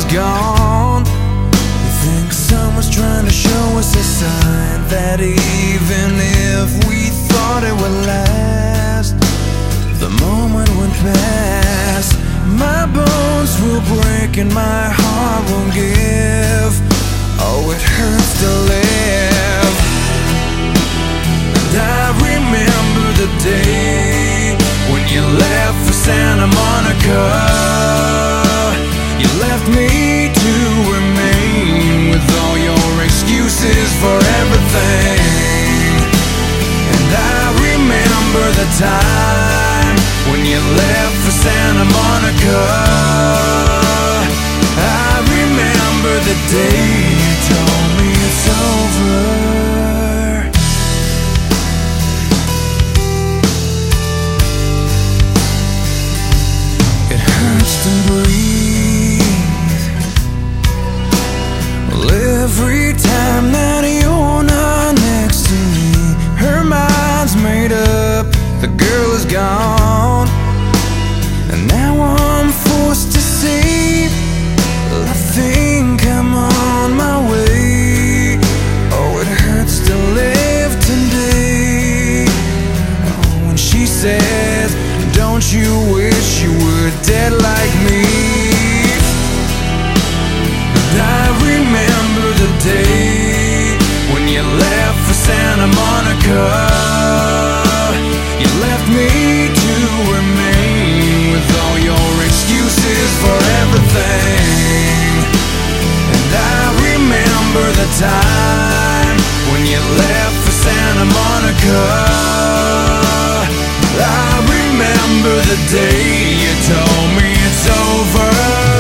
gone. You think someone's trying to show us a sign that even if we thought it would last, the moment went past. My bones will break and my heart won't give. Oh, it hurts to live. And I remember the day when you left for Santa Monica. You left me to remain with all your excuses for everything. And I remember the time when you left for Santa Monica. I remember the day you told me it's over. It hurts to breathe. Well, every time that you're not next to me, her mind's made up, the girl is gone. And now I'm forced to say, I think I'm on my way. Oh, it hurts to live today. Oh, when she says, don't you wish you were dead like me? And I remember the day when you left for Santa Monica. You left me to remain with all your excuses for everything. And I remember the time when you left for Santa Monica. I remember the day you told me it's over.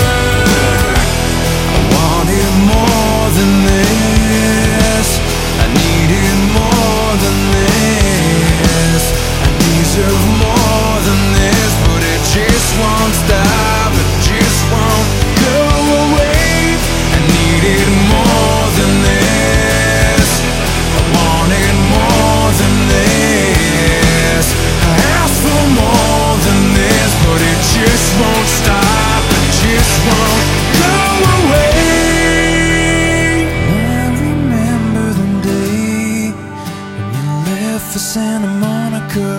I wanted more than this. I needed more than this. I deserve more than this, but it just won't stop. It just won't go away. I needed more than this. I wanted more than this. I asked for more than this, but it just won't stop. It just won't go away. I remember the day when you left for Santa Monica.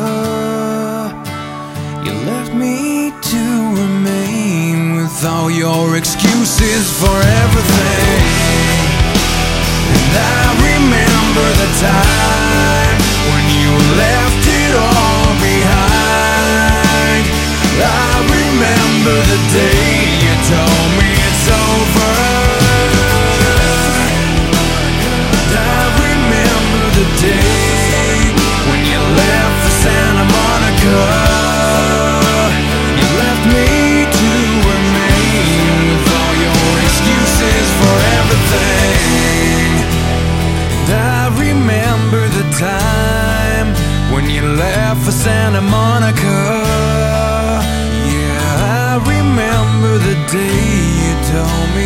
You left me to remain with all your excuses for everything. And I remember the time when you left it all behind. I remember the day you told me it's over. And I remember the day when you left for Santa Monica. You left me to remain with all your excuses for everything. And I remember the time when you left for Santa Monica. Yeah, I remember the day you told me